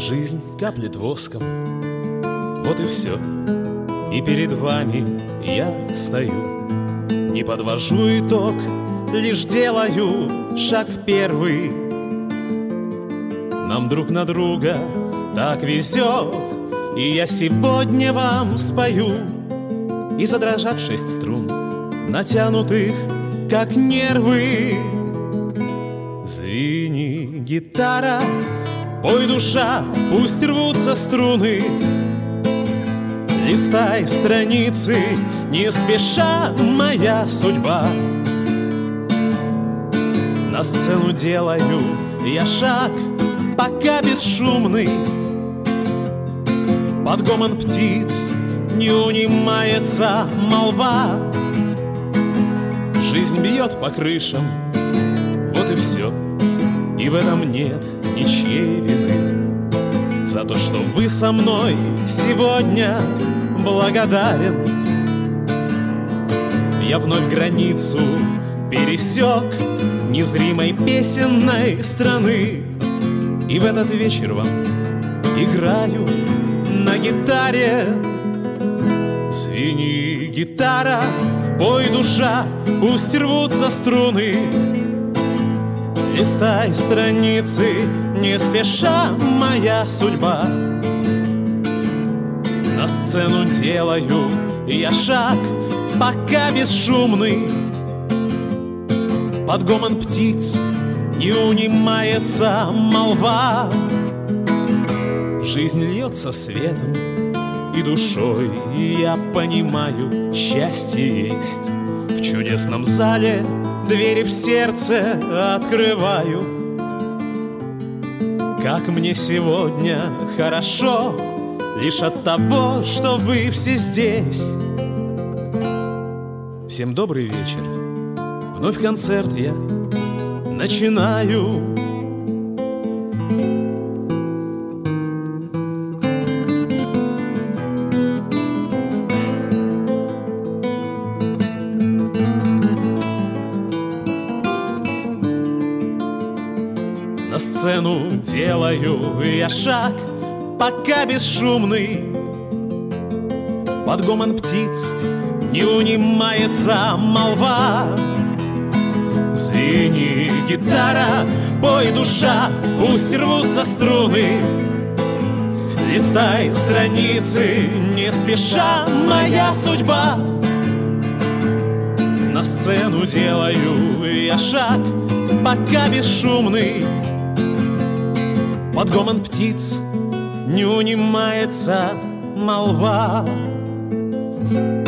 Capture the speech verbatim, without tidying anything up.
Жизнь каплет воском, вот и все. И перед вами я стою, не подвожу итог, лишь делаю шаг первый. Нам друг на друга так везет, и я сегодня вам спою. И задрожат шесть струн, натянутых, как нервы. Звени, гитара, пой, душа, пусть рвутся струны. Листай страницы, не спеша, моя судьба. На сцену делаю я шаг, пока бесшумный. Под гомон птиц не унимается молва. Жизнь бьет по крышам, вот и все. И в этом нет ничьей вины. За то, что вы со мной сегодня, благодарен. Я вновь границу пересек незримой песенной страны. И в этот вечер вам играю на гитаре. Звени, гитара, пой, душа, пусть рвутся струны. Листай страницы, не спеша, моя судьба. На сцену делаю я шаг, пока бесшумный. Под гомон птиц не унимается молва. Жизнь льется светом и душой, и я понимаю, счастье есть. В чудесном зале двери в сердце открываю. Как мне сегодня хорошо, лишь от того, что вы все здесь. Всем добрый вечер, вновь концерт я начинаю. На сцену делаю я шаг, пока бесшумный. Под гомон птиц не унимается молва. Звени, гитара, пой, душа, пусть рвутся струны. Листай страницы, не спеша, моя судьба. На сцену делаю я шаг, пока бесшумный. Под гомон птиц не унимается молва.